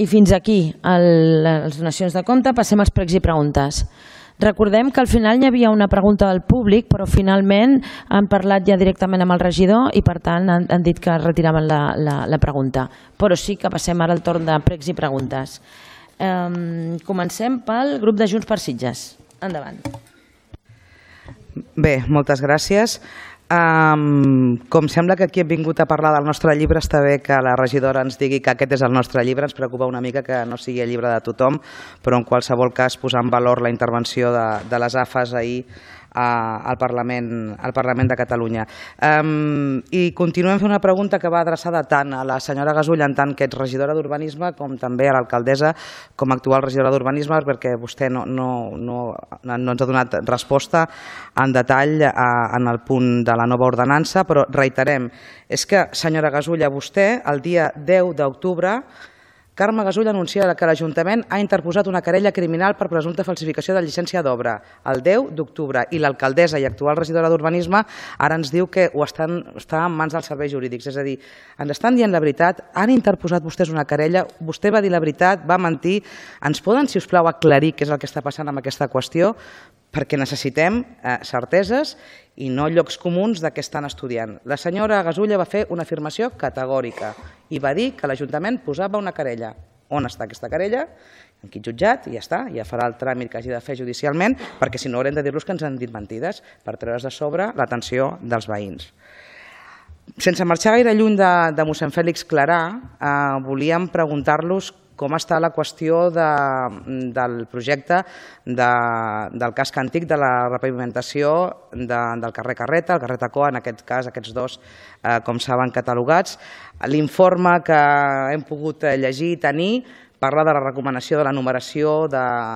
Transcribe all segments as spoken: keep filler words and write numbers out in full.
I fins aquí les donacions de compte. Passem als pregs i preguntes. Recordem que al final hi havia una pregunta del públic, però finalment han parlat ja directament amb el regidor i per tant han dit que retiraven la pregunta. Però sí que passem ara al torn de pregs i preguntes. Comencem pel grup de Junts per Sitges. Endavant. Bé, moltes gràcies. Com sembla que aquí hem vingut a parlar del nostre llibre, està bé que la regidora ens digui que aquest és el nostre llibre. Ens preocupa una mica que no sigui el llibre de tothom, però en qualsevol cas posar en valor la intervenció de les A F As ahir al Parlament de Catalunya. I continuem fent una pregunta que va adreçada tant a la senyora Gasulla en tant que ets regidora d'Urbanisme com també a l'alcaldessa com a actual regidora d'Urbanisme, perquè vostè no ens ha donat resposta en detall en el punt de la nova ordenança, però reiterem, és que, senyora Gasulla, vostè el dia deu d'octubre Carme Gasulla anuncia que l'Ajuntament ha interposat una querella criminal per presumpta falsificació de llicència d'obra el deu d'octubre i l'alcaldessa i actual regidora d'Urbanisme ara ens diu que està en mans dels serveis jurídics. És a dir, ens estan dient la veritat, han interposat vostès una querella, vostè va dir la veritat, va mentir. Ens poden, si us plau, aclarir què és el que està passant amb aquesta qüestió? Perquè necessitem certeses i no llocs comuns de què estan estudiant. La senyora Gasulla va fer una afirmació categòrica i va dir que l'Ajuntament posava una querella. On està aquesta querella? En quin jutjat? I ja està, ja farà el tràmit que hagi de fer judicialment, perquè si no haurem de dir-los que ens han dit mentides per treure's de sobre l'atenció dels veïns. Sense marxar gaire lluny de mossèn Fèlix Clarà, volíem preguntar-los com està la qüestió del projecte del casc antic de la repavimentació del carrer Carreta, el carrer Tacó, en aquest cas, aquests dos, com saben, catalogats. L'informe que hem pogut llegir i tenir parla de la recomanació de la numeració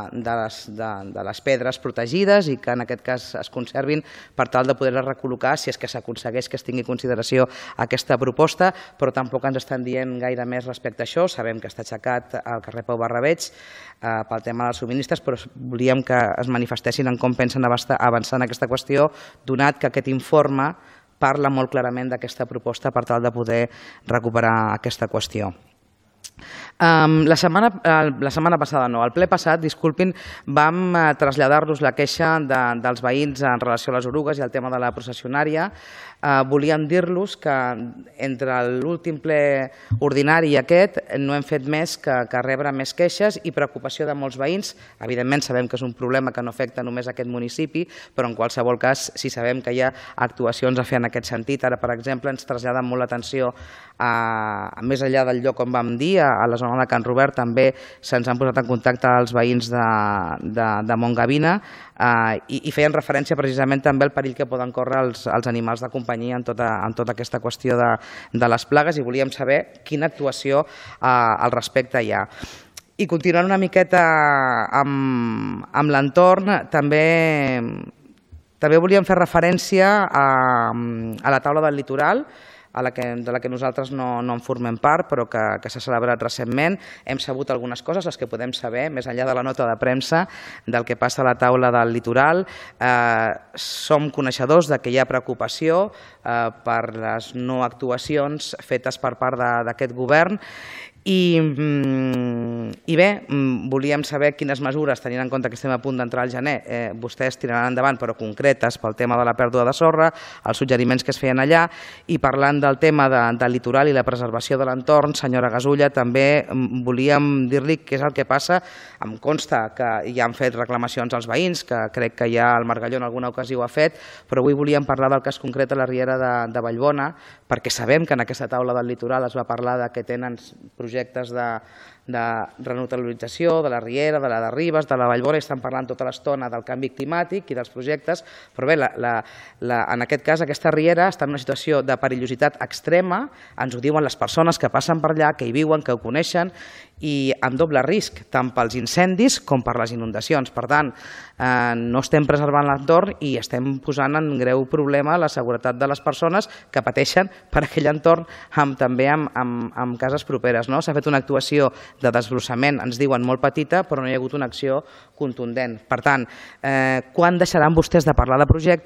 de les pedres protegides i que en aquest cas es conservin per tal de poder-les recol·locar si és que s'aconsegueix que es tingui en consideració aquesta proposta, però tampoc ens estan dient gaire més respecte a això. Sabem que està aixecat al carrer Pau Barrabeig pel tema dels subministres, però volíem que es manifestessin en com pensen avançar en aquesta qüestió, donat que aquest informe parla molt clarament d'aquesta proposta per tal de poder recuperar aquesta qüestió. La setmana passada, no, el ple passat, disculpin, vam traslladar-los la queixa dels veïns en relació a les orugues i el tema de la processionària. Volíem dir-los que entre l'últim ple ordinari i aquest no hem fet més que rebre més queixes i preocupació de molts veïns. Evidentment sabem que és un problema que no afecta només aquest municipi, però en qualsevol cas sí sabem que hi ha actuacions a fer en aquest sentit. Ara, per exemple, ens traslladen molt l'atenció més enllà del lloc on vam dir, a la zona de Can Robert també se'ns han posat en contacte els veïns de Montgavina i feien referència precisament també al perill que poden córrer els animals de companyia en tota aquesta qüestió de les plagues i volíem saber quina actuació al respecte hi ha. I continuant una miqueta amb l'entorn, també volíem fer referència a la taula del litoral, de la que nosaltres no en formem part, però que s'ha celebrat recentment. Hem sabut algunes coses, les que podem saber, més enllà de la nota de premsa, del que passa a la taula del litoral. Som coneixedors que hi ha preocupació per les no actuacions fetes per part d'aquest govern i bé, volíem saber quines mesures, tenint en compte que estem a punt d'entrar al gener, vostès tiraran endavant, però concretes pel tema de la pèrdua de sorra, els suggeriments que es feien allà, i parlant del tema del litoral i la preservació de l'entorn, senyora Gasulla, també volíem dir-li què és el que passa. Em consta que ja han fet reclamacions als veïns, que crec que ja el Margalló en alguna ocasió ho ha fet, però avui volíem parlar del cas concret de la Riera de Vallbona, perquè sabem que en aquesta taula del litoral es va parlar que tenen projectes de renaturalització de la Riera, de la de Ribes, de la Vallbona, i estan parlant tota l'estona del canvi climàtic i dels projectes, però bé, en aquest cas aquesta Riera està en una situació de perillositat extrema, ens ho diuen les persones que passen per allà, que hi viuen, que ho coneixen, i amb doble risc, tant pels incendis com per les inundacions. Per tant, no estem preservant l'entorn i estem posant en greu problema la seguretat de les persones que pateixen per aquell entorn, també amb cases properes. S'ha fet una actuació de desbrossament, ens diuen molt petita, però no hi ha hagut una acció contundent. Per tant, quan deixaran vostès de parlar de projectes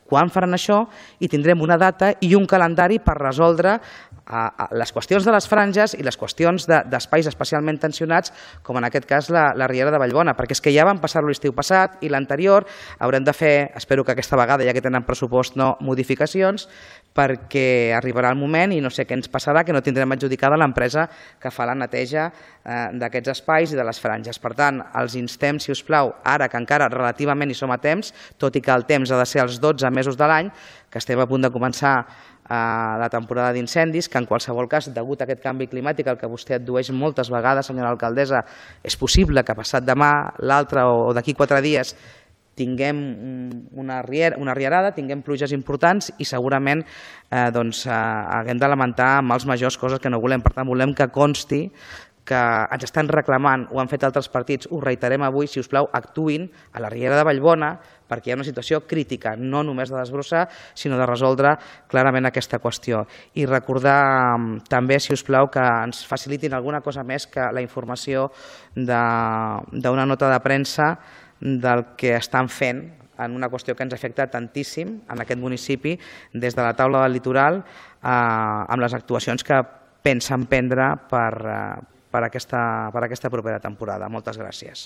quan faran això i tindrem una data i un calendari per resoldre les qüestions de les franges i les qüestions d'espais especialment tensionats, com en aquest cas la, la Riera de Vallbona, perquè és que ja van passar l'estiu passat i l'anterior, haurem de fer, espero que aquesta vegada, ja que tenen pressupost, no modificacions, perquè arribarà el moment i no sé què ens passarà, que no tindrem adjudicada l'empresa que fa la neteja eh, d'aquests espais i de les franges. Per tant, els instem, si us plau, ara que encara relativament hi som a temps, tot i que el temps ha de ser els dotze mesos de l'any, que estem a punt de començar la temporada d'incendis, que en qualsevol cas, degut a aquest canvi climàtic, el que vostè addueix moltes vegades, senyora alcaldessa, és possible que passat demà, l'altre o d'aquí quatre dies tinguem una, rier, una rierada, tinguem pluges importants i segurament eh, doncs, eh, haguem de lamentar amb els majors coses que no volem. Per tant, volem que consti que ens estan reclamant, ho han fet altres partits, ho reiterem avui, si us plau, actuïn a la Riera de Vallbona perquè hi ha una situació crítica, no només de desbrossar, sinó de resoldre clarament aquesta qüestió. I recordar també, si us plau, que ens facilitin alguna cosa més que la informació d'una nota de premsa del que estan fent en una qüestió que ens afecta tantíssim en aquest municipi des de la taula del litoral eh, amb les actuacions que pensen prendre per, eh, per, aquesta, per aquesta propera temporada. Moltes gràcies.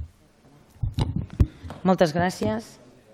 Moltes gràcies.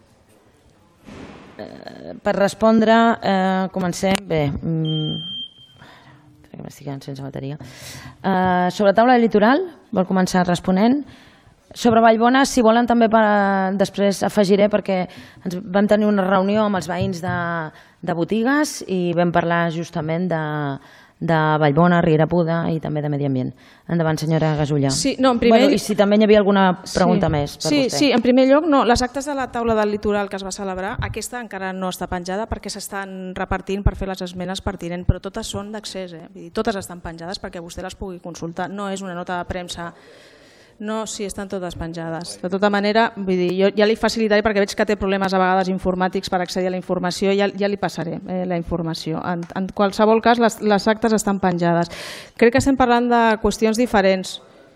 Eh, per respondre, eh, comencem. Bé, crec que m'estic quedant sense bateria. Eh, sobre taula del litoral, vol començar responent. Sobre Vallbona, si volen també per, després afegiré, perquè ens vam tenir una reunió amb els veïns de, de botigues i vam parlar justament de, de Vallbona, Riera Puda i també de Medi Ambient. Endavant, senyora Gasulla. Sí, no, en primer... bueno, I si també hi havia alguna pregunta sí. més per sí, vostè. Sí, en primer lloc, no, les actes de la taula del litoral que es va celebrar, aquesta encara no està penjada perquè s'estan repartint per fer les esmenes pertinents, però totes són d'accés, eh? Vull dir, totes estan penjades perquè vostè les pugui consultar. No és una nota de premsa. No, sí, estan totes penjades. De tota manera, vull dir, jo ja li facilitaré, perquè veig que té problemes a vegades informàtics per accedir a la informació, ja, ja li passaré eh, la informació. En, en qualsevol cas, les, les actes estan penjades. Crec que estem parlant de qüestions diferents.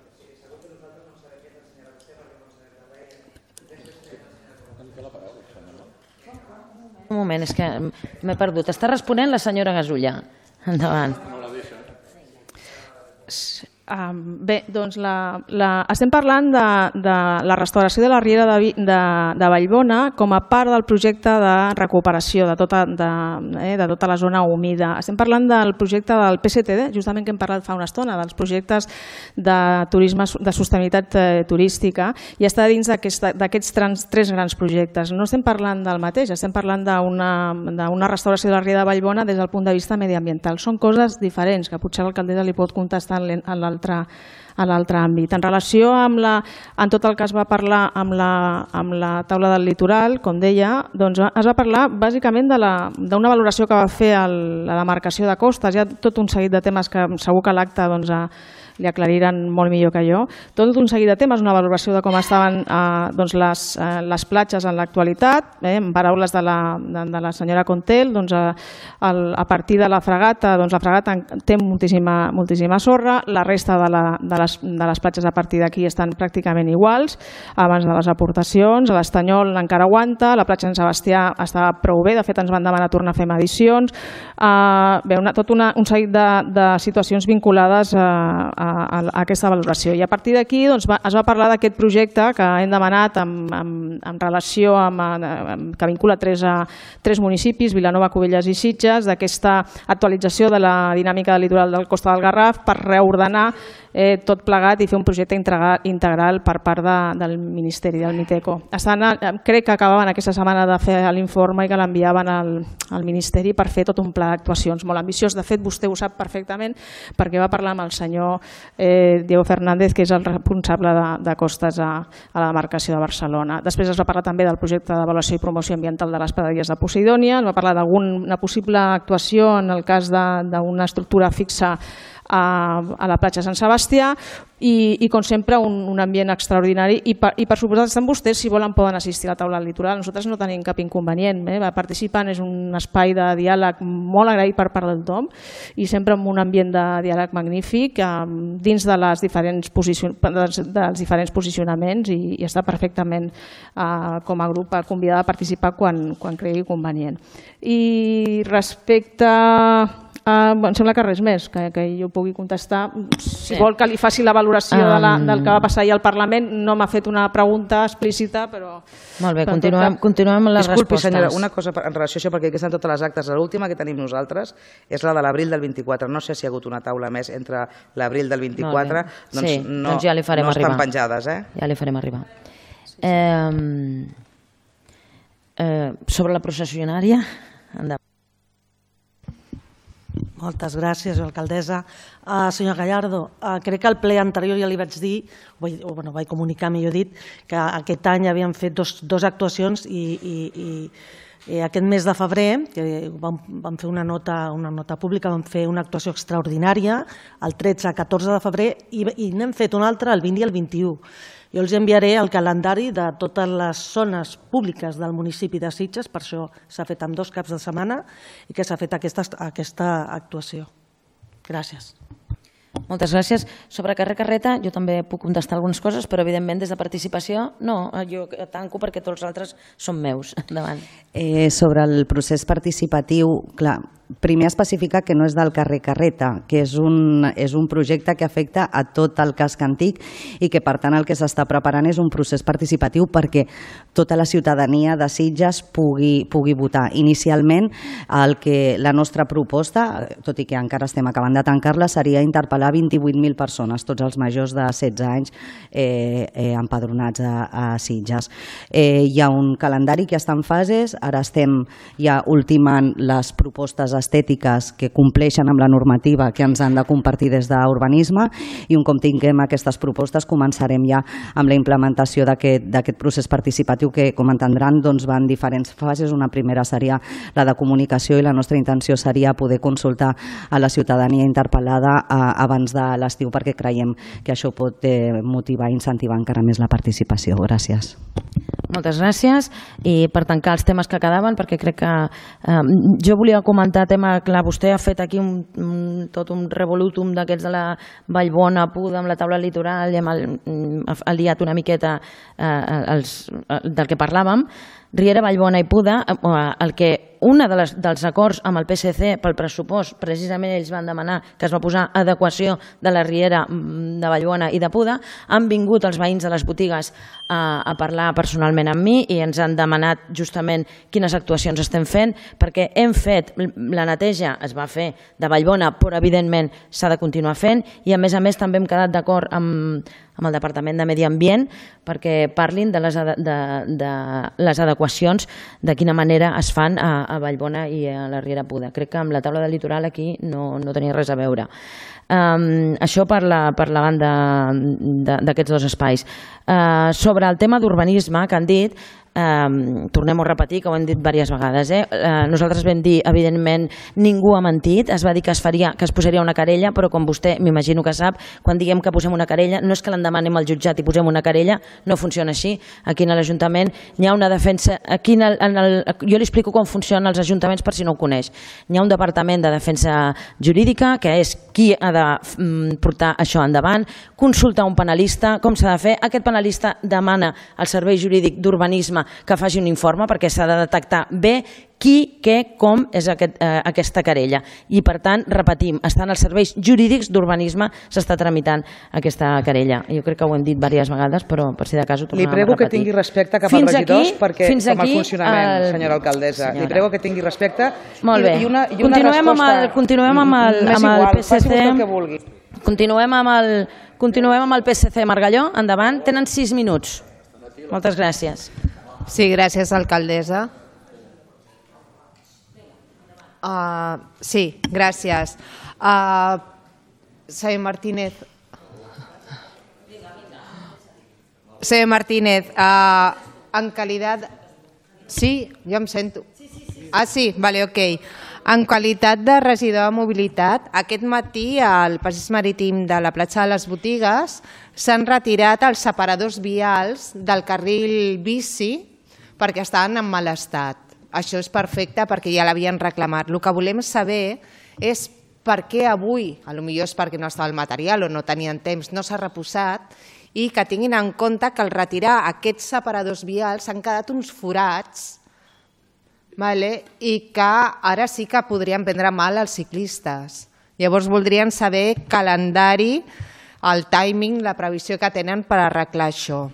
Un moment, és que m'he perdut. Està responent la senyora Gasulla. Endavant. Um, bé, doncs la, la, estem parlant de, de la restauració de la Riera de, de, de Vallbona com a part del projecte de recuperació de tota, de, eh, de tota la zona humida. Estem parlant del projecte del P S T D, justament que hem parlat fa una estona, dels projectes de turisme de sostenibilitat eh, turística, i està dins d'aquests tres grans projectes. No estem parlant del mateix, estem parlant d'una restauració de la Riera de Vallbona des del punt de vista mediambiental. Són coses diferents que potser l'alcaldessa li pot contestar en l'altre a l'altre àmbit. En relació amb, la, en tot el que es va parlar amb la, amb la taula del litoral, com deia, doncs es va parlar bàsicament d'una valoració que va fer el, la demarcació de costes. Hi ha tot un seguit de temes que segur que l'acte doncs, li aclariran molt millor que jo. Tot un seguit de temes, una valoració de com estaven eh, doncs les, eh, les platges en l'actualitat, eh, en paraules de la, de, de la senyora Contel, doncs, eh, el, a partir de la fregata, doncs la fregata té moltíssima, moltíssima sorra, la resta de, la, de, les, de les platges a partir d'aquí estan pràcticament iguals, abans de les aportacions, a l'Estanyol encara aguanta, la platja de Sant Sebastià està prou bé, de fet ens van demanar tornar a fer medicions, eh, bé, una, tot una, un seguit de, de situacions vinculades a, a, a aquesta valoració. I a partir d'aquí doncs, va, es va parlar d'aquest projecte que hem demanat en, en, en relació amb, amb, que vincula tres, a, tres municipis, Vilanova, Cubelles i Sitges, d'aquesta actualització de la dinàmica del litoral del Costa del Garraf per reordenar eh, tot plegat i fer un projecte integral, integral per part de, del Ministeri, del Miteco. Estan, crec que acabaven aquesta setmana de fer l'informe i que l'enviaven al, al Ministeri per fer tot un pla d'actuacions molt ambiciós. De fet, vostè ho sap perfectament perquè va parlar amb el senyor eh, Diego Fernández, que és el responsable de, de costes a, a la demarcació de Barcelona. Després es va parlar també del projecte d'avaluació i promoció ambiental de les praderies de Posidònia, es va parlar d'alguna possible actuació en el cas d'una estructura fixa a, a la platja Sant Sebastià i, i com sempre, un, un ambient extraordinari i per, i per suposat estan vostès, si volen, poden assistir a la taula del litoral. Nosaltres no tenim cap inconvenient. Eh? Participant és un espai de diàleg molt agraït per part del Tom i sempre amb un ambient de diàleg magnífic eh, dins de les diferents posicion... dels, dels diferents posicionaments i, i està perfectament eh, com a grup convidada a participar quan, quan cregui convenient. I respecte... Uh, em sembla que res més, que, que jo pugui contestar. Si sí. vol que li faci la valoració um... de la, del que va passar ahir al Parlament, no m'ha fet una pregunta explícita, però... Molt bé, continuem, continuem amb les Disculpi, respostes. Senyora, una cosa en relació a això, perquè aquí estan totes les actes. L'última que tenim nosaltres és la de l'abril del vint-i-quatre. No sé si hi ha hagut una taula més entre l'abril del vint-i-quatre. Doncs, sí, no, doncs ja li farem no arribar. estan penjades, eh? Ja li farem arribar. Eh, eh, sobre la processionària, endavant. Moltes gràcies, alcaldessa. Uh, senyor Gallardo, uh, crec que al ple anterior ja li vaig dir, vaig, o, bueno, vaig comunicar, millor dit, que aquest any havíem fet dos, dos actuacions i, i, i, i aquest mes de febrer, que vam, vam fer una nota, una nota pública, vam fer una actuació extraordinària el tretze a catorze de febrer i, i n'hem fet una altra el vint i el vint-i-u. Jo els enviaré el calendari de totes les zones públiques del municipi de Sitges, per això s'ha fet amb dos caps de setmana i que s'ha fet aquesta, aquesta actuació. Gràcies. Moltes gràcies. Sobre carrer Carreta jo també puc contestar algunes coses, però evidentment des de participació no, jo tanco perquè tots els altres són meus. Endavant. Eh, sobre el procés participatiu, clar, primer especificar que no és del carrer Carreta, que és un, és un projecte que afecta a tot el casc antic i que per tant el que s'està preparant és un procés participatiu perquè tota la ciutadania de Sitges pugui, pugui votar. Inicialment el que la nostra proposta, tot i que encara estem acabant de tancar-la, seria interpel·lar vint-i-vuit mil persones, tots els majors de setze anys eh, eh, empadronats a, a Sitges. Eh, hi ha un calendari que està en fases, ara estem ja ultimant les propostes estètiques que compleixen amb la normativa que ens han de compartir des d'urbanisme i un cop tinguem aquestes propostes començarem ja amb la implementació d'aquest procés participatiu que, com entendran, doncs va en diferents fases. Una primera seria la de comunicació i la nostra intenció seria poder consultar a la ciutadania interpel·lada abans de l'estiu perquè creiem que això pot motivar i incentivar encara més la participació. Gràcies. Moltes gràcies. I per tancar els temes que quedaven, perquè crec que eh, jo volia comentar tema, clar, vostè ha fet aquí un, un, tot un revolutum d'aquests de la Vallbona, Puda, amb la taula litoral i amb el, ha liat una miqueta eh, els, del que parlàvem. Riera, Vallbona i Puda, el que un dels acords amb el P S C pel pressupost, precisament ells van demanar que es va posar adequació de la Riera, de Vallbona i de Puda, han vingut els veïns de les botigues a, a parlar personalment amb mi i ens han demanat justament quines actuacions estem fent, perquè hem fet, la neteja es va fer de Vallbona, però evidentment s'ha de continuar fent i a més a més també hem quedat d'acord amb amb el Departament de Medi Ambient perquè parlin de les, de, de les adequacions, de quina manera es fan a, a Vallbona i a la Riera Puda. Crec que amb la taula del litoral aquí no, no tenia res a veure. Um, això per la, per la banda d'aquests dos espais. Uh, sobre el tema d'urbanisme que han dit, Um, tornem a repetir que ho hem dit diverses vegades, eh? uh, nosaltres vam dir, evidentment ningú ha mentit, es va dir que es faria, que es posaria una querella, però com vostè m'imagino que sap, quan diguem que posem una querella no és que l'endemanem al jutjat i posem una querella, no funciona així. Aquí a l'Ajuntament hi ha una defensa, aquí en el, en el, jo li explico com funcionen els ajuntaments per si no ho coneix. Hi ha un departament de defensa jurídica que és qui ha de mm, portar això endavant, consultar un penalista, com s'ha de fer. Aquest penalista demana al Servei Jurídic d'Urbanisme que faci un informe perquè s'ha de detectar bé qui, què, com és aquest, eh, aquesta querella. I per tant, repetim, estan els serveis jurídics d'urbanisme, s'està tramitant aquesta querella. Jo crec que ho hem dit diverses vegades, però per si de cas ho tornem a repetir. Li prego que tingui respecte cap als regidors perquè com a funcionament, senyora alcaldessa. Li prego que tingui respecte. Molt bé. I una, i una continuem resposta... amb el, continuem amb el, amb el P S C. Faci el que vulgui. Continuem amb el, continuem amb el P S C. Margalló, endavant. Tenen sis minuts. Moltes gràcies. Sí, gràcies, alcaldessa. Uh, sí, gràcies. Uh, senyor Martínez. Senyor Martínez, uh, en qualitat... Sí, jo em sento. Ah, sí? Vale, ok. En qualitat de regidor de mobilitat, aquest matí al passeig marítim de la platja de les Botigues s'han retirat els separadors vials del carril bici perquè estaven en mal estat. Això és perfecte perquè ja l'havien reclamat. El que volem saber és per què avui, potser és perquè no estava el material o no tenien temps, no s'ha reposat, i que tinguin en compte que al retirar aquests separadors vials s'han quedat uns forats i que ara sí que podrien prendre mal els ciclistes. Llavors voldrien saber calendari, el timing, la previsió que tenen per arreglar això.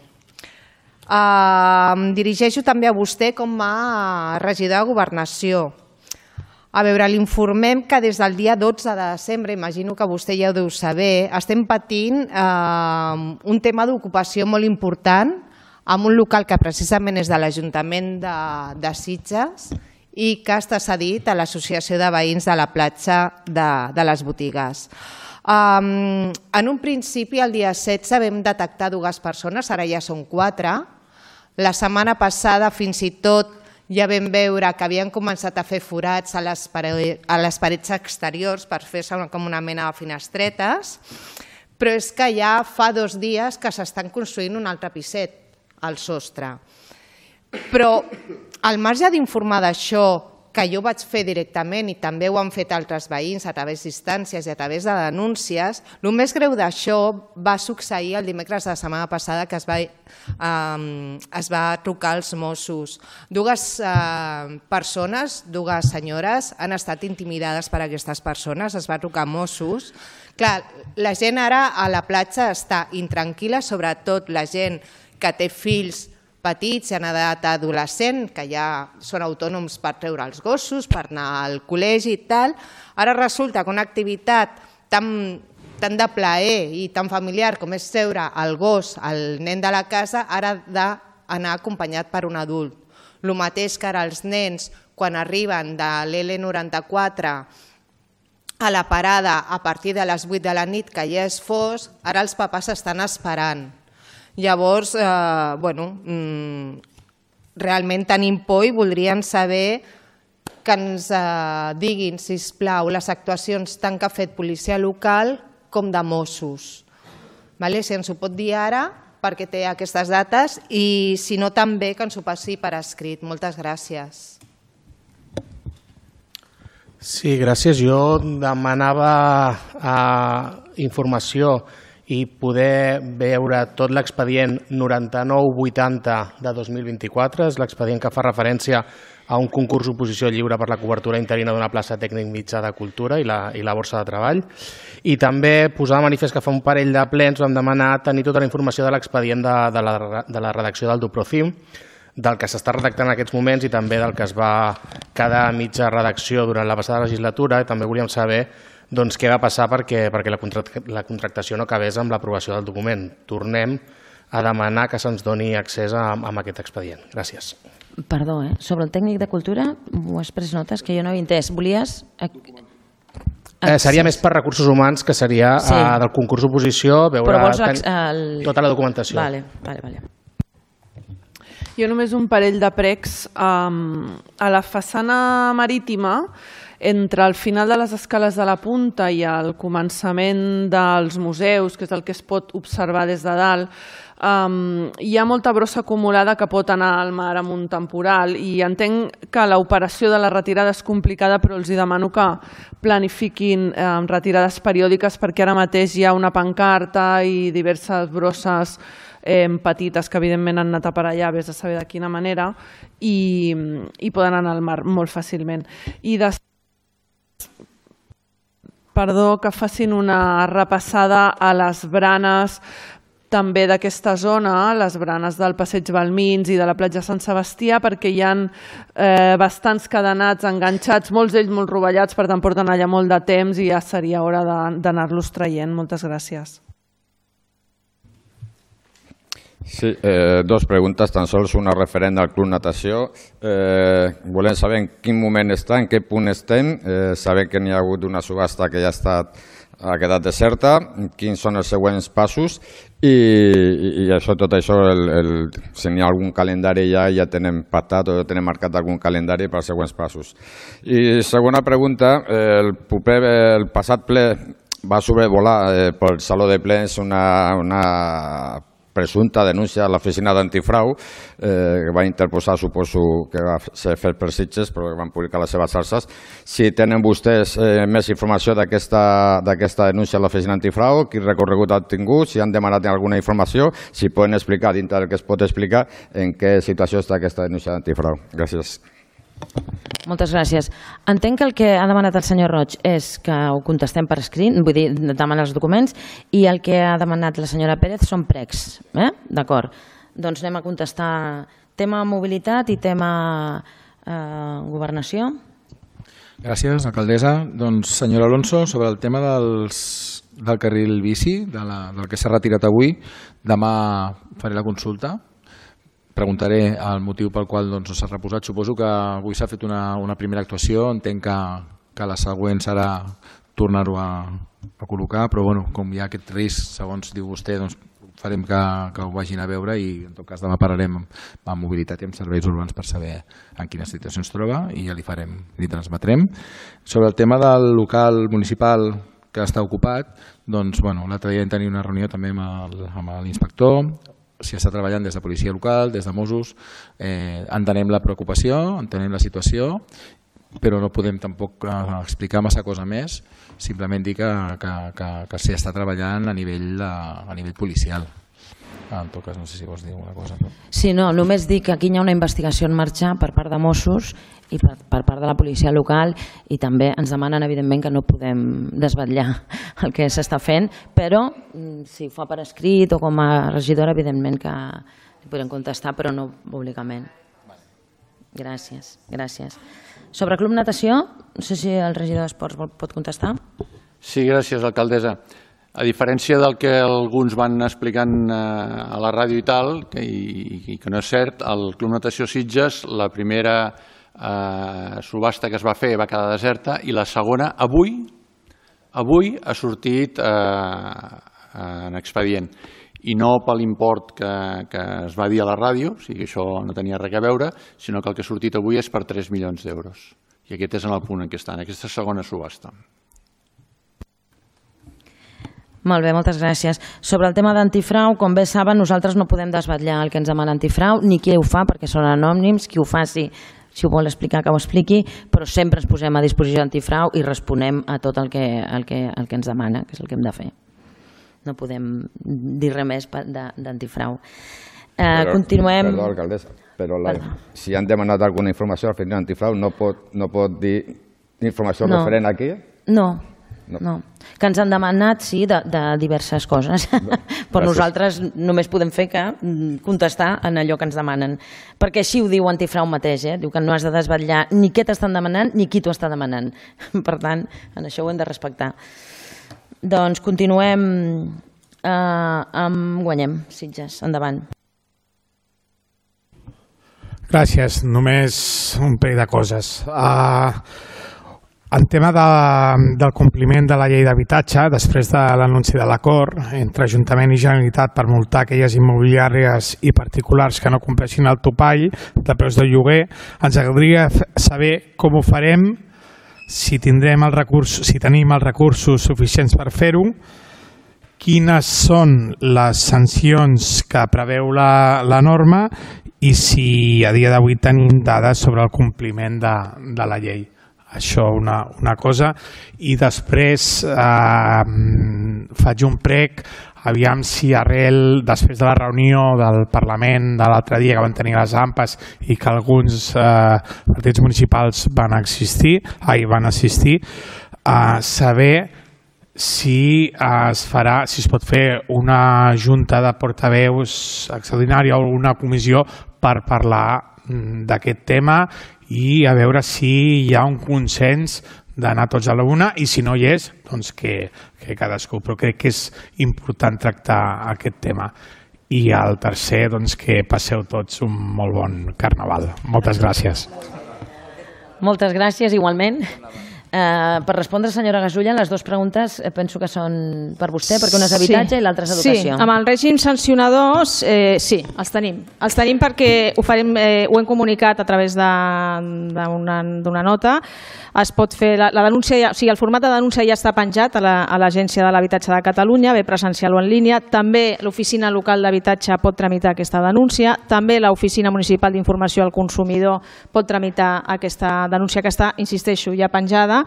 Em dirigeixo també a vostè com a regidor de Governació. A veure, l'informem que des del dia dotze de desembre, imagino que vostè ja ho deu saber, estem patint un tema d'ocupació molt important amb un local que precisament és de l'Ajuntament de Sitges i que està cedit a l'Associació de Veïns de la platja de les Botigues. En un principi, el dia setze, vam detectar dues persones, ara ja són quatre. La setmana passada, fins i tot, ja vam veure que havien començat a fer forats a les parets exteriors per fer-se com una mena de finestretes, però és que ja fa dos dies que s'estan construint un altre piset al sostre. Però al marge d'informar d'això, que jo vaig fer directament i també ho han fet altres veïns a través d'instàncies i a través de denúncies, el més greu d'això va succeir el dimecres de la setmana passada que es va, eh, es va trucar als Mossos. Dues eh, persones, dues senyores, han estat intimidades per aquestes persones, es va trucar a Mossos. Clar, la gent ara a la platja està intranquil·la, sobretot la gent que té fills petits i en edat adolescent, que ja són autònoms per treure els gossos, per anar al col·legi i tal. Ara resulta que una activitat tan, tan de plaer i tan familiar com és treure el gos, el nen de la casa, ara ha d'anar acompanyat per un adult. El mateix que ara els nens, quan arriben de l'L noranta-quatre a la parada a partir de les vuit de la nit, que ja és fosc, ara els papàs estan esperant. Llavors, realment tenim por i voldríem saber que ens diguin, sisplau, les actuacions tant que ha fet policia local com de Mossos. Si ens ho pot dir ara, perquè té aquestes dates, i si no també que ens ho passi per escrit. Moltes gràcies. Sí, gràcies. Jo demanava informació i poder veure tot l'expedient noranta-nou vuitanta de dos mil vint-i-quatre, és l'expedient que fa referència a un concurs oposició lliure per la cobertura interina d'una plaça tècnic mitjà de cultura i la, i la borsa de treball. I també posar de manifest que fa un parell de plens vam demanar tenir tota la informació de l'expedient de, de, la, de la redacció del Duprocim, del que s'està redactant en aquests moments i també del que es va quedar a mitja redacció durant la passada legislatura. També volíem saber doncs, què va passar perquè, perquè la, contract, la contractació no acabés amb l'aprovació del document. Tornem a demanar que se'ns doni accés a, a aquest expedient. Gràcies. Perdó, eh? Sobre el tècnic de cultura, ho has pres notes que jo no havia entès. Volies... Eh, seria més per recursos humans, que seria sí. eh, del concurs oposició, veure el... tota la documentació. Vale, vale, vale. Jo només un parell de pregs. Um, a la façana marítima, entre el final de les escales de la punta i el començament dels museus, que és el que es pot observar des de dalt, um, hi ha molta brossa acumulada que pot anar al mar amb un temporal, i entenc que l'operació de la retirada és complicada, però els demano que planifiquin um, retirades periòdiques, perquè ara mateix hi ha una pancarta i diverses brosses eh, petites que evidentment han anat a parar allà, vés a saber de quina manera, i, i poden anar al mar molt fàcilment. I després Perdó, que facin una repassada a les branes també d'aquesta zona, les branes del Passeig Balmins i de la platja Sant Sebastià, perquè hi ha eh, bastants cadenats enganxats, molts d'ells molt rovellats, per tant porten allà molt de temps i ja seria hora d'anar-los traient. Moltes gràcies. Sí, eh, dos preguntes, tan sols una referent al Club Natació. Eh, volem saber en quin moment està, en què punt estem. Eh, sabem que n'hi ha hagut una subhasta que ja ha estat ha quedat deserta, quins són els següents passos i, i això, tot això, el, el, si n'hi ha algun calendari ja, ja tenem pactat o ja tenem marcat algun calendari per als següents passos. I segona pregunta, el, proper, el passat ple va sobrevolar eh, pel Saló de Plens una, una presumpta denúncia a l'oficina d'antifrau eh, que va interposar, suposo que va ser fet per Sitges, però que van publicar les seves xarxes. Si tenen vostès eh, més informació d'aquesta denúncia a l'oficina antifrau, quin recorregut han tingut, si han demanat alguna informació, si poden explicar, dintre del que es pot explicar, en què situació està aquesta denúncia d'antifrau. Gràcies. Moltes gràcies. Entenc que el que ha demanat el senyor Roig és que ho contestem per escrit, vull dir, demanar els documents, i el que ha demanat la senyora Pérez són pregs. Eh? D'acord. Doncs anem a contestar tema mobilitat i tema eh, governació. Gràcies, alcaldessa. Doncs, senyor Alonso, sobre el tema dels, del carril bici, de la, del que s'ha retirat avui, demà faré la consulta. Preguntaré el motiu pel qual doncs, no s'ha reposat. Suposo que avui s'ha fet una, una primera actuació, entenc que, que la següent serà tornar-ho a, a col·locar, però bueno, com hi ha aquest risc, segons diu vostè, doncs, farem que, que ho vagin a veure i en tot cas demà parlarem amb, amb mobilitat i amb serveis urbans per saber en quina situació es troba i ja li farem, li transmetrem. Sobre el tema del local municipal que està ocupat, doncs bueno, l'altre dia vam tenir una reunió també amb l'inspector. Si està treballant des de policia local, des de Mossos, eh, entenem la preocupació, entenem la situació, però no podem tampoc eh, explicar massa cosa més, simplement dir que, que, que, que s'hi està treballant a nivell, de, a nivell policial. En tot cas, no sé si vols dir alguna cosa. No? Sí, no, només dic que aquí hi ha una investigació en marxa per part de Mossos i per, per part de la policia local i també ens demanen, evidentment, que no podem desvetllar el que s'està fent, però si ho fa per escrit o com a regidora, evidentment que li podem contestar, però no públicament. Gràcies, gràcies. Sobre Club Natació, no sé si el regidor d'Esports pot contestar. Sí, gràcies, alcaldessa. A diferència del que alguns van explicant a la ràdio i tal, que, i, i que no és cert, el Club Natació Sitges, la primera eh, subhasta que es va fer va quedar deserta i la segona, avui, avui ha sortit eh, en expedient. I no per l'import que, que es va dir a la ràdio, o sigui, això no tenia res a veure, sinó que el que ha sortit avui és per tres milions d'euros. I aquest és en el punt en què està, en aquesta segona subhasta. Molt bé, moltes gràcies. Sobre el tema d'antifrau, com bé saben, nosaltres no podem desvetllar el que ens demana antifrau, ni qui ho fa, perquè són anònims, qui ho faci, si ho vol explicar, que ho expliqui, però sempre ens posem a disposició d'antifrau i responem a tot el que, el que, el que ens demana, que és el que hem de fer. No podem dir res més d'antifrau. Eh, però, continuem... Perdó, alcaldessa, però la, si han demanat alguna informació al final d'antifrau, no pot, no pot dir informació no. referent aquí? No. No. no. Que ens han demanat, sí, de, de diverses coses, no. però nosaltres només podem fer que contestar en allò que ens demanen, perquè així ho diu Antifrau mateix, eh? Diu que no has de desvetllar ni què t'estan demanant ni qui t'ho està demanant. Per tant, en això ho hem de respectar. Doncs continuem eh, amb Guanyem, Sitges, endavant. Gràcies, només un parell de coses. Uh, En tema de, del compliment de la llei d'habitatge, després de l'anunci de l'acord entre Ajuntament i Generalitat per multar aquelles immobiliàries i particulars que no compleixin el topall de preus de lloguer, ens agradaria saber com ho farem, si tindrem el recurs, si tenim els recursos suficients per fer-ho, quines són les sancions que preveu la, la norma i si a dia d'avui tenim dades sobre el compliment de, de la llei. Això una, una cosa, i després eh, faig un prec, aviam si arrel, després de la reunió del Parlament de l'altre dia que van tenir les A M P Es i que alguns eh, partits municipals van existir, ai, van assistir, a saber si es farà, si es pot fer una junta de portaveus extraordinària o una comissió per parlar d'aquest tema i a veure si hi ha un consens d'anar tots a la una i si no hi és, doncs que, que cadascú, però crec que és important tractar aquest tema. I el tercer, doncs que passeu tots un molt bon carnaval. Moltes gràcies. Moltes gràcies, igualment. Eh, per respondre, senyora Gasulla, les dues preguntes eh, penso que són per vostè, perquè una és habitatge sí. i l'altra és educació. Sí, amb el règim sancionadors, eh, sí, els tenim. Els tenim perquè ho, farem, eh, ho hem comunicat a través d'una nota. Es pot fer la, la denúncia, ja, o sigui, el format de denúncia ja està penjat a l'Agència de l'Habitatge de Catalunya, bé presencial o en línia. També l'Oficina Local d'Habitatge pot tramitar aquesta denúncia. També l'Oficina Municipal d'Informació al Consumidor pot tramitar aquesta denúncia que està, insisteixo, ja penjada.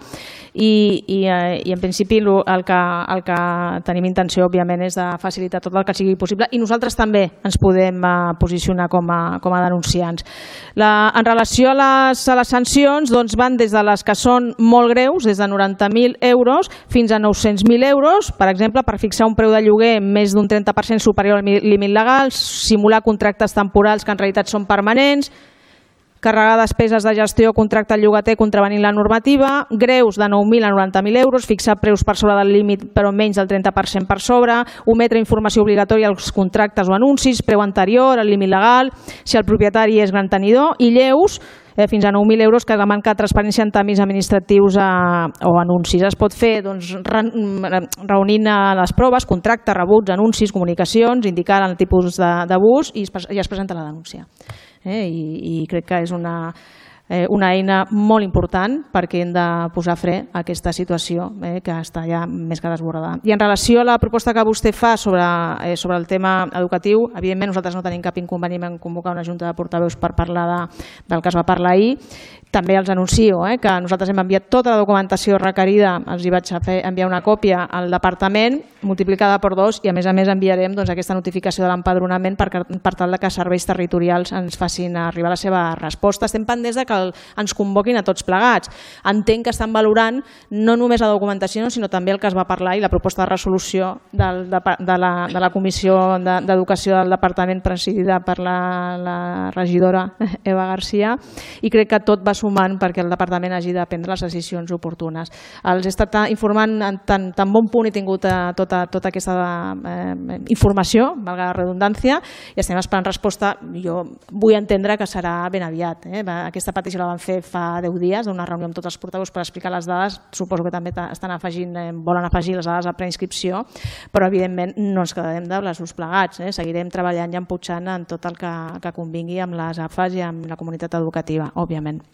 I, i, i en principi el que, el que tenim intenció, òbviament, és de facilitar tot el que sigui possible i nosaltres també ens podem posicionar com a, com a denunciants. La, en relació a les, a les sancions, doncs van des de les que són molt greus, des de noranta mil euros fins a nou-cents mil euros, per exemple, per fixar un preu de lloguer més d'un trenta per cent superior al límit legal, simular contractes temporals que en realitat són permanents, carregar despeses de gestió o contracte al llogater contravenint la normativa, greus de nou mil a noranta mil euros, fixar preus per sobre del límit però menys del trenta per cent per sobre, ometre informació obligatòria als contractes o anuncis, preu anterior al límit legal, si el propietari és gran tenidor, i lleus, eh, fins a nou mil euros, que la manca de transparència en tràmits administratius a, o anuncis. Es pot fer doncs, re, reunint les proves, contractes, rebuts, anuncis, comunicacions, indicant el tipus d'abús i, es, i es presenta la denúncia. Eh, i, i crec que és una, eh, una eina molt important perquè hem de posar fre a aquesta situació eh, que està ja més que desbordada. I en relació a la proposta que vostè fa sobre, eh, sobre el tema educatiu, evidentment nosaltres no tenim cap inconvenient en convocar una junta de portaveus per parlar de, del que es va parlar ahir. També els anuncio eh, que nosaltres hem enviat tota la documentació requerida, els hi vaig fer enviar una còpia al departament, multiplicada per dos, i a més a més enviarem doncs, aquesta notificació de l'empadronament per, per tal que serveis territorials ens facin arribar la seva resposta. Estem pendents de que el, ens convoquin a tots plegats. Entenc que estan valorant no només la documentació, sinó també el que es va parlar i la proposta de resolució del, de, de, la, de la Comissió d'Educació del Departament presidida per la, la regidora Eva Garcia, i crec que tot va sumant perquè el departament hagi de prendre les decisions oportunes. Els he estat informant en tan, tan bon punt he tingut eh, tota, tota aquesta eh, informació, valga la redundància, i estem esperant resposta. Jo vull entendre que serà ben aviat. Eh? Aquesta petició la van fer fa deu dies, d'una reunió amb tots els portaveus per explicar les dades. Suposo que també estan afegint, eh, volen afegir les dades a preinscripció, però evidentment no ens quedarem de braços plegats. Eh? Seguirem treballant i emputxant en tot el que, que convingui amb les A F A S i amb la comunitat educativa, òbviament.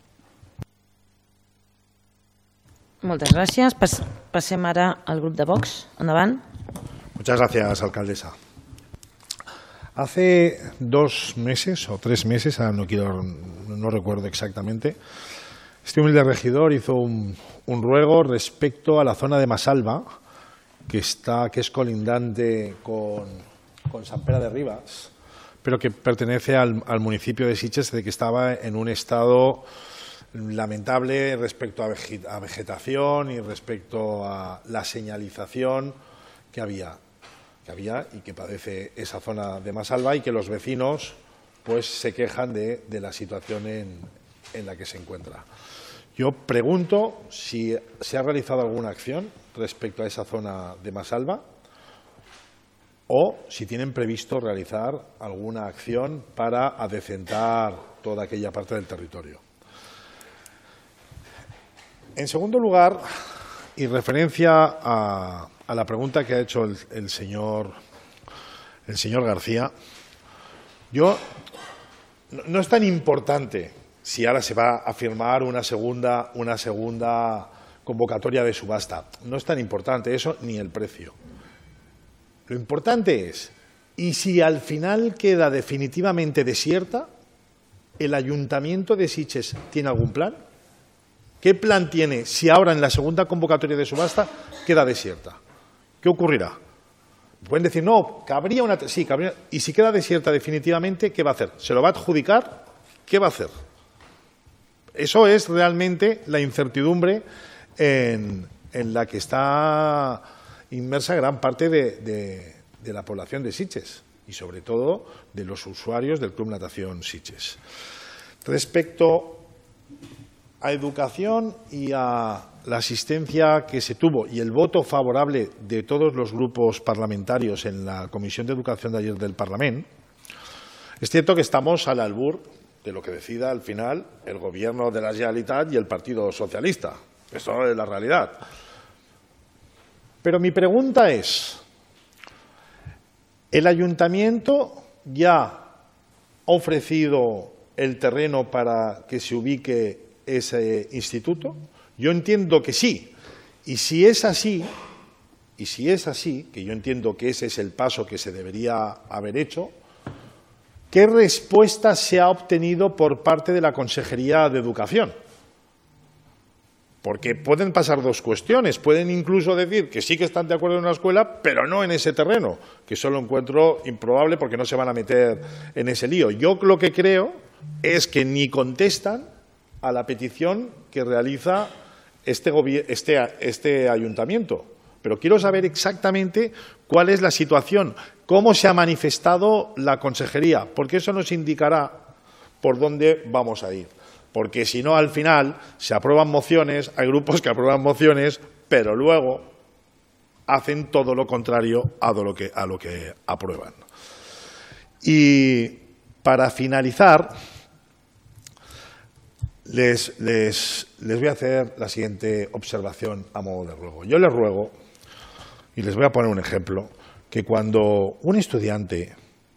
Muchas gracias. Pas pasem ara al grup de Vox. Endavant. Muchas gracias, alcaldesa. Hace dos meses o tres meses, ahora no quiero, no recuerdo exactamente, este humilde regidor hizo un, un ruego respecto a la zona de Masalva, que está, que es colindante con, con Sant Pere de Ribas, pero que pertenece al, al municipio de Sitges, de que estaba en un estado lamentable respecto a vegetación y respecto a la señalización que había, que había y que padece esa zona de Masalva, y que los vecinos pues se quejan de, de la situación en, en la que se encuentra. Yo pregunto si se ha realizado alguna acción respecto a esa zona de Masalva o si tienen previsto realizar alguna acción para adecentar toda aquella parte del territorio. En segundo lugar, y referencia a, a la pregunta que ha hecho el, el, señor, el señor García, yo no, no es tan importante si ahora se va a firmar una segunda, una segunda convocatoria de subasta. No es tan importante eso ni el precio. Lo importante es, y si al final queda definitivamente desierta, ¿el Ayuntamiento de Sitges tiene algún plan? ¿Qué plan tiene si ahora en la segunda convocatoria de subasta queda desierta? ¿Qué ocurrirá? Pueden decir, no, cabría una... Sí, cabría... Y si queda desierta definitivamente, ¿qué va a hacer? ¿Se lo va a adjudicar? ¿Qué va a hacer? Eso es realmente la incertidumbre en, en la que está inmersa gran parte de, de, de la población de Sitges y sobre todo de los usuarios del Club Natación Sitges. Respecto a educación y a la asistencia que se tuvo y el voto favorable de todos los grupos parlamentarios en la Comisión de Educación de ayer del Parlamento, es cierto que estamos al albur de lo que decida al final el Gobierno de la Generalitat y el Partido Socialista. Eso es la realidad. Pero mi pregunta es, ¿el ayuntamiento ya ha ofrecido el terreno para que se ubique ese instituto? Yo entiendo que sí. Y si es así, y si es así, que yo entiendo que ese es el paso que se debería haber hecho, ¿qué respuesta se ha obtenido por parte de la Consejería de Educación? Porque pueden pasar dos cuestiones. Pueden incluso decir que sí que están de acuerdo en una escuela, pero no en ese terreno, que eso lo encuentro improbable porque no se van a meter en ese lío. Yo lo que creo es que ni contestan a la petición que realiza este, este, este ayuntamiento. Pero quiero saber exactamente cuál es la situación, cómo se ha manifestado la consejería, porque eso nos indicará por dónde vamos a ir. Porque si no, al final se aprueban mociones, hay grupos que aprueban mociones, pero luego hacen todo lo contrario a lo que, a lo que aprueban. Y para finalizar, les, les, les voy a hacer la siguiente observación a modo de ruego. Yo les ruego, y les voy a poner un ejemplo, que cuando un estudiante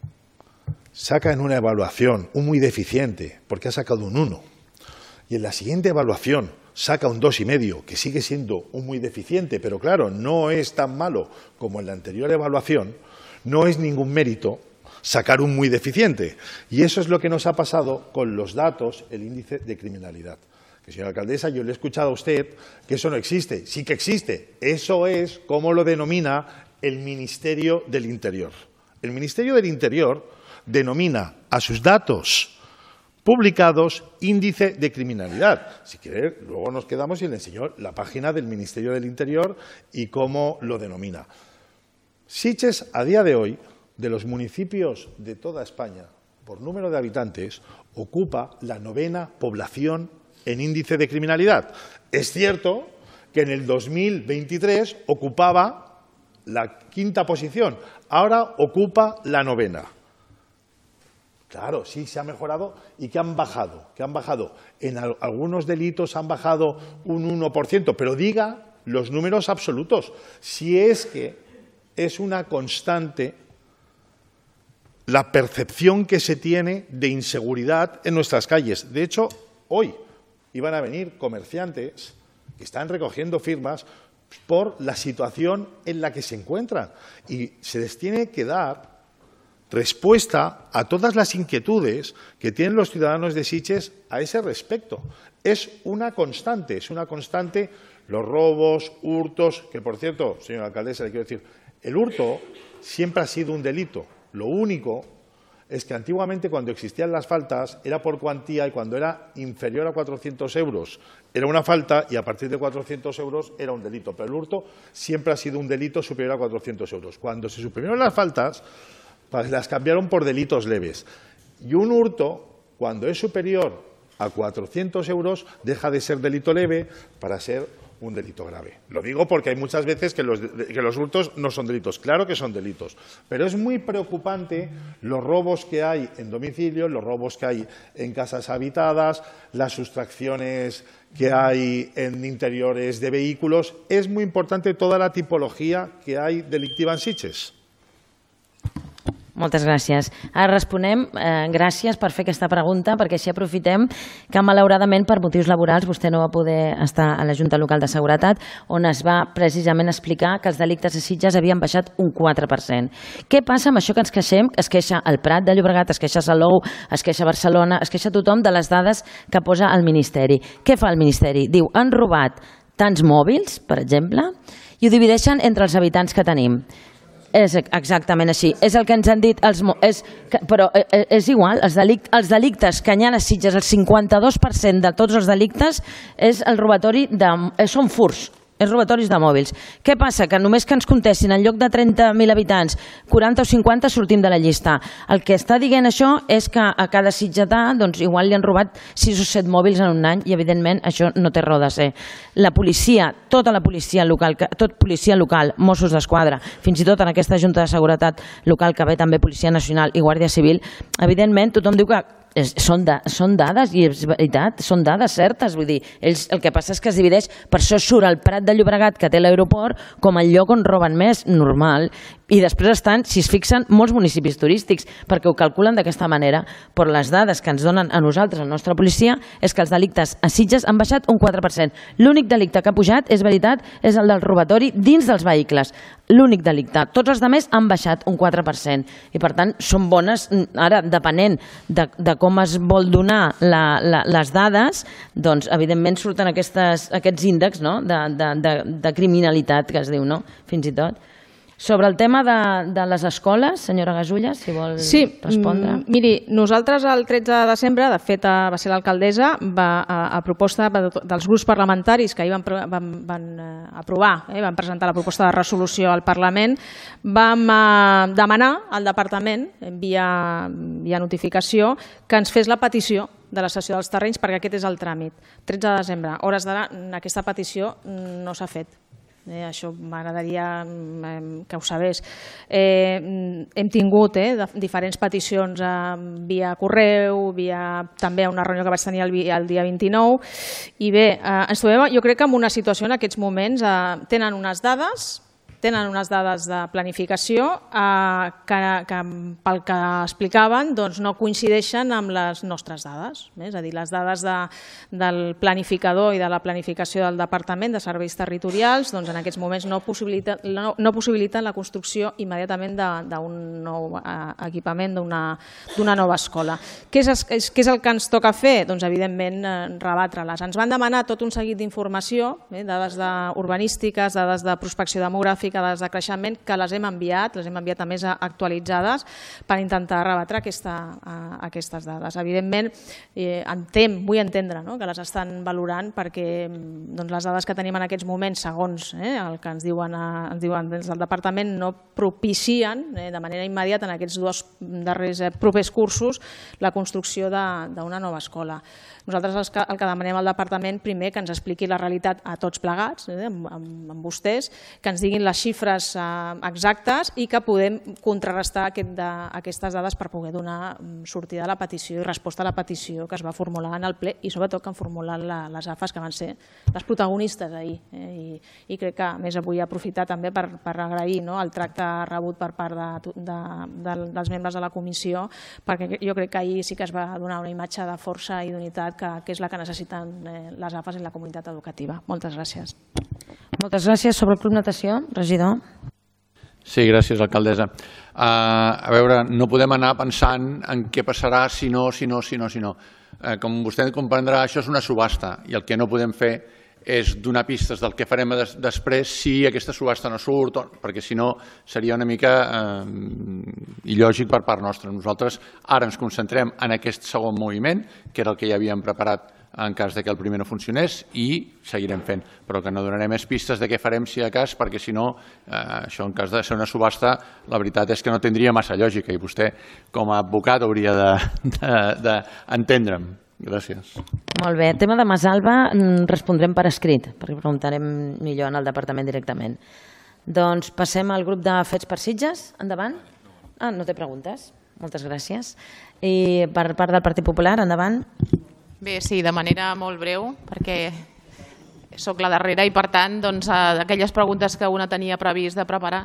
saca en una evaluación un muy deficiente, porque ha sacado un uno, y en la siguiente evaluación saca un dos y medio, que sigue siendo un muy deficiente, pero claro, no es tan malo como en la anterior evaluación, no es ningún mérito sacar un muy deficiente. Y eso es lo que nos ha pasado con los datos, el índice de criminalidad. Que, señora alcaldesa, yo le he escuchado a usted que eso no existe. Sí que existe. Eso es como lo denomina el Ministerio del Interior. El Ministerio del Interior denomina a sus datos publicados índice de criminalidad. Si quiere, luego nos quedamos y le enseño la página del Ministerio del Interior y cómo lo denomina. Sitges, a día de hoy, de los municipios de toda España, por número de habitantes, ocupa la novena población en índice de criminalidad. Es cierto que en el dos mil veintitrés ocupaba la quinta posición, ahora ocupa la novena. Claro, sí se ha mejorado y que han bajado, que han bajado. En al- algunos delitos han bajado un uno por ciento, pero diga los números absolutos. Si es que es una constante la percepción que se tiene de inseguridad en nuestras calles. De hecho, hoy iban a venir comerciantes que están recogiendo firmas por la situación en la que se encuentran y se les tiene que dar respuesta a todas las inquietudes que tienen los ciudadanos de Sitges a ese respecto. Es una constante, es una constante los robos, hurtos, que por cierto, señora alcaldesa, le quiero decir, el hurto siempre ha sido un delito. Lo único es que antiguamente cuando existían las faltas era por cuantía y cuando era inferior a cuatrocientos euros era una falta y a partir de cuatrocientos euros era un delito. Pero el hurto siempre ha sido un delito superior a cuatrocientos euros. Cuando se suprimieron las faltas, pues las cambiaron por delitos leves. Y un hurto, cuando es superior a cuatrocientos euros, deja de ser delito leve para ser un delito grave. Lo digo porque hay muchas veces que los, que los hurtos no son delitos. Claro que son delitos, pero es muy preocupante los robos que hay en domicilio, los robos que hay en casas habitadas, las sustracciones que hay en interiores de vehículos. Es muy importante toda la tipología que hay delictiva en Sitges. Moltes gràcies. Ara responem. Eh, gràcies per fer aquesta pregunta, perquè així aprofitem que, malauradament, per motius laborals, vostè no va poder estar a la Junta Local de Seguretat, on es va precisament explicar que els delictes a Sitges havien baixat un quatre per cent. Què passa amb això que ens queixem? Es queixa el Prat de Llobregat, es queixa Salou, es queixa Barcelona, es queixa tothom de les dades que posa el Ministeri. Què fa el Ministeri? Diu, han robat tants mòbils, per exemple, i ho divideixen entre els habitants que tenim. És exactament així. És el que ens han dit els... És, però és igual, els, delict, els delictes que hi ha a Sitges, el cinquanta-dos per cent de tots els delictes és el robatori de... són furts, és robatoris de mòbils. Què passa? Que només que ens contestin en lloc de trenta mil habitants, quaranta o cinquanta sortim de la llista. El que està dient això és que a cada sitgetà doncs, igual li han robat sis o set mòbils en un any i evidentment això no té raó de ser. La policia, tota la policia local, tot policia local, Mossos d'Esquadra, fins i tot en aquesta Junta de Seguretat Local que ve també Policia Nacional i Guàrdia Civil, evidentment tothom diu que És, són, da, són dades, i és veritat, són dades certes, vull dir, ells, el que passa és que es divideix, per això surt el Prat de Llobregat, que té l'aeroport, com el lloc on roben més, normal, i després estan, si es fixen, molts municipis turístics, perquè ho calculen d'aquesta manera, però les dades que ens donen a nosaltres, la nostra policia, és que els delictes a Sitges han baixat un quatre per cent. L'únic delicte que ha pujat, és veritat, és el del robatori dins dels vehicles. L'únic delicte. Tots els altres han baixat un quatre per cent. I per tant, són bones, ara, depenent de, de com es vol donar la, la, les dades, doncs evidentment surten aquestes, aquests índexs, no? de, de, de, de criminalitat, que es diu, no? Fins i tot. Sobre el tema de, de les escoles, senyora Gasulla, si vol sí, respondre. Mm, miri, nosaltres el tretze de desembre, de fet va ser l'alcaldessa, va, a, a proposta dels grups parlamentaris que ahir van, van, van aprovar, eh, van presentar la proposta de resolució al Parlament, vam eh, demanar al Departament, via, via notificació, que ens fes la petició de la cessió dels terrenys, perquè aquest és el tràmit. tretze de desembre, hores d'ara, aquesta petició no s'ha fet. Eh, això m'agradaria eh, que ho sabés. Eh, hem tingut eh, diferents peticions eh, via correu, via també una reunió que vaig tenir el, el dia vint-i-nou, i bé, eh, ens trobem, jo crec que en una situació en aquests moments eh, tenen unes dades tenen unes dades de planificació eh, que, que pel que explicaven doncs no coincideixen amb les nostres dades. Eh? És a dir, les dades de, del planificador i de la planificació del Departament de Serveis Territorials doncs en aquests moments no possibiliten, no, no possibiliten la construcció immediatament d'un nou eh, equipament, d'una nova escola. Què és, és, què és el que ens toca fer? Doncs evidentment eh, rebatre-les. Ens van demanar tot un seguit d'informació, eh, dades urbanístiques, dades de prospecció demogràfica, dades de creixement, que les hem enviat, les hem enviat a més actualitzades per intentar rebatre aquesta, aquestes dades. Evidentment, eh, entenc, vull entendre no? que les estan valorant perquè doncs, les dades que tenim en aquests moments, segons eh, el que ens diuen, ens diuen des del Departament, no propicien eh, de manera immediata en aquests dos darrers eh, propers cursos la construcció d'una nova escola. Nosaltres el que demanem al Departament, primer, que ens expliqui la realitat a tots plegats, eh, amb, amb vostès, que ens diguin les xifres eh, exactes i que podem contrarrestar aquest de, aquestes dades per poder donar sortida a la petició i resposta a la petició que es va formular en el ple i sobretot que han formulat la, les A F As, que van ser les protagonistes ahir. Eh, i, I crec que a més vull aprofitar també per, per agrair no, el tracte rebut per part de, de, de, dels membres de la comissió, perquè jo crec que ahir sí que es va donar una imatge de força i d'unitat que, que és la que necessiten eh, les A F As i la comunitat educativa. Moltes gràcies. Moltes gràcies. Sobre el Club Natació, regidor. Sí, gràcies, alcaldessa. Uh, a veure, no podem anar pensant en què passarà si no, si no, si no, si no. Uh, com vostè comprendrà, això és una subhasta i el que no podem fer és donar pistes del que farem des, després si aquesta subhasta no surt, perquè si no seria una mica eh, il·lògic per part nostra. Nosaltres ara ens concentrem en aquest segon moviment, que era el que ja havíem preparat en cas que el primer no funcionés, i seguirem fent, però que no donarem més pistes de què farem si a cas, perquè si no, eh, això en cas de ser una subhasta, la veritat és que no tindria massa lògica i vostè com a advocat hauria d'entendre'm. Gràcies. Molt bé. Tema de Masalba respondrem per escrit, perquè preguntarem millor en el departament directament. Doncs passem al grup de Fets per Sitges. Endavant. Ah, no té preguntes. Moltes gràcies. I per part del Partit Popular, endavant. Bé, sí, de manera molt breu, perquè sóc la darrera i, per tant, doncs, aquelles preguntes que una tenia previst de preparar...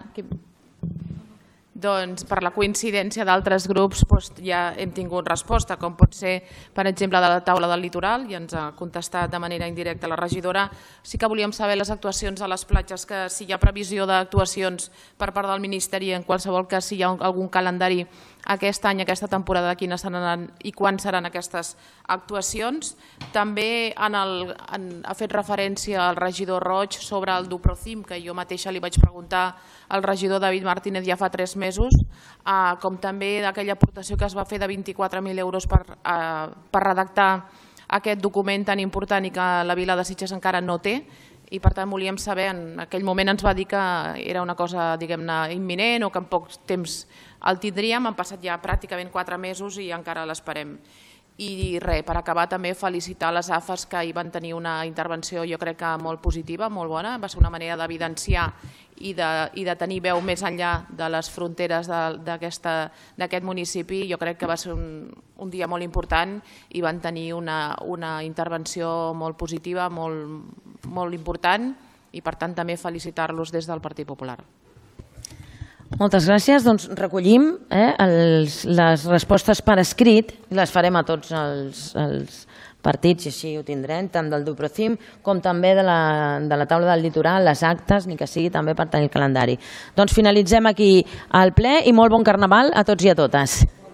Doncs per la coincidència d'altres grups doncs ja hem tingut resposta, com pot ser, per exemple, de la taula del litoral, i ens ha contestat de manera indirecta la regidora. Sí que volíem saber les actuacions a les platges, que si hi ha previsió d'actuacions per part del Ministeri, en qualsevol cas si hi ha algun calendari aquest any, aquesta temporada, quines seran i quan seran aquestes actuacions. També en el, en, ha fet referència al regidor Roig sobre el Duprocim, que jo mateixa li vaig preguntar al regidor David Martínez ja fa tres mesos, eh, com també d'aquella aportació que es va fer de vint-i-quatre mil euros per, eh, per redactar aquest document tan important i que la vila de Sitges encara no té. I per tant volíem saber, en aquell moment ens va dir que era una cosa, diguem-ne, imminent o que en poc temps el tindríem. Han passat ja pràcticament quatre mesos i encara l'esperem. I res, per acabar també felicitar les A F A S que hi van tenir una intervenció jo crec que molt positiva, molt bona, va ser una manera d'evidenciar i de, i de tenir veu més enllà de les fronteres d'aquest municipi. Jo crec que va ser un, un dia molt important i van tenir una, una intervenció molt positiva, molt, molt important i per tant també felicitar-los des del Partit Popular. Moltes gràcies. Doncs recollim eh, els, les respostes per escrit, les farem a tots els, els partits i així ho tindrem, tant del Duprocim com també de la, de la taula del litoral, les actes, ni que sigui també per tenir el calendari. Doncs finalitzem aquí el ple i molt bon carnaval a tots i a totes.